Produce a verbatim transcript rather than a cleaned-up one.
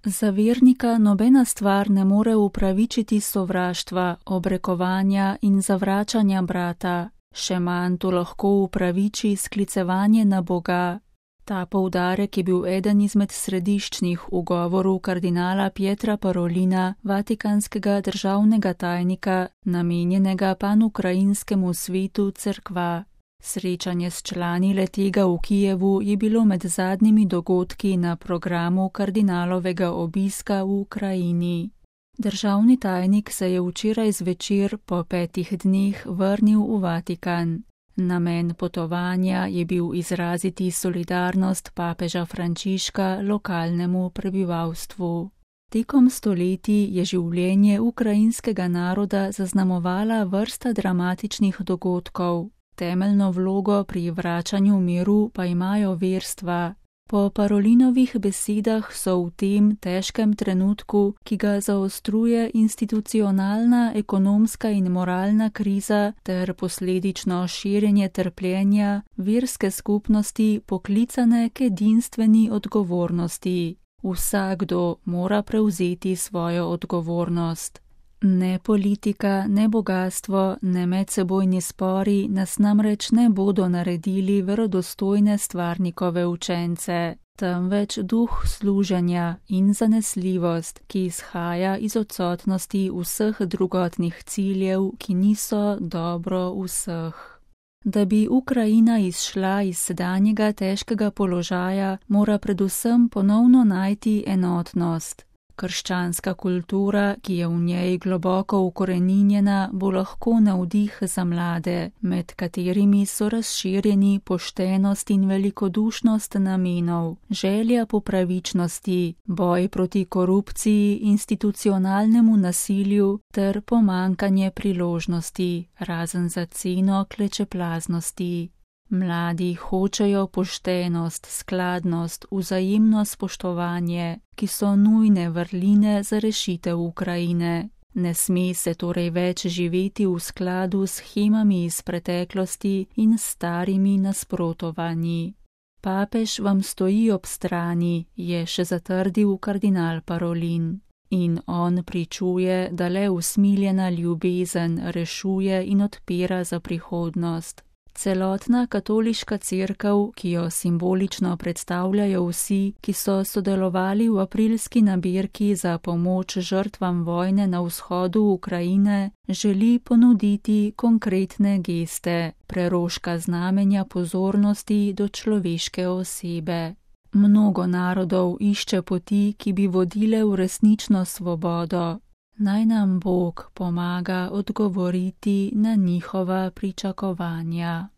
Za vernika nobena stvar ne more upravičiti sovraštva, obrekovanja in zavračanja brata, še manj to lahko upraviči sklicevanje na Boga. Ta poudarek je bil eden izmed središčnih v govoru kardinala Pietra Parolina, vatikanskega državnega tajnika, namenjenega panukrajinskemu svetu cerkva. Srečanje s člani le-tega v Kijevu je bilo med zadnjimi dogodki na programu kardinalovega obiska v Ukrajini. Državni tajnik se je včeraj zvečer po petih dneh vrnil v Vatikan. Namen potovanja je bil izraziti solidarnost papeža Frančiška lokalnemu prebivalstvu. Tekom stoletij je življenje ukrajinskega naroda zaznamovala vrsta dramatičnih dogodkov. Temeljno vlogo pri vračanju miru pa imajo verstva. Po Parolinovih besedah so v tem težkem trenutku, ki ga zaostruje institucionalna, ekonomska in moralna kriza ter posledično širjenje trpljenja, verske skupnosti poklicane k edinstveni odgovornosti. Vsakdo mora prevzeti svojo odgovornost. Ne politika, ne bogastvo, ne medsebojni spori nas namreč ne bodo naredili verodostojne stvarnikove učence, temveč duh služenja in zanesljivost, ki izhaja iz odsotnosti vseh drugotnih ciljev, ki niso dobro vseh. Da bi Ukrajina izšla iz sedanjega težkega položaja, mora predvsem ponovno najti enotnost. Krščanska kultura, ki je v njej globoko ukoreninjena, bo lahko navdih za mlade, med katerimi so razširjeni poštenost in velikodušnost namenov, želja po pravičnosti, boj proti korupciji, institucionalnemu nasilju ter pomankanje priložnosti, razen za ceno klečeplaznosti. Mladi hočejo poštenost, skladnost, vzajemno spoštovanje, ki so nujne vrline za rešitev Ukrajine. Ne sme se torej več živeti v skladu s shemami iz preteklosti in starimi nasprotovanji. Papež vam stoji ob strani, je še zatrdil kardinal Parolin. In on pričuje, da le usmiljena ljubezen rešuje in odpira za prihodnost. Celotna katoliška cerkev, ki jo simbolično predstavljajo vsi, ki so sodelovali v aprilski nabirki za pomoč žrtvam vojne na vzhodu Ukrajine, želi ponuditi konkretne geste, preroška znamenja pozornosti do človeške osebe. Mnogo narodov išče poti, ki bi vodile v resnično svobodo. Naj nam Bog pomaga odgovoriti na njihova pričakovanja.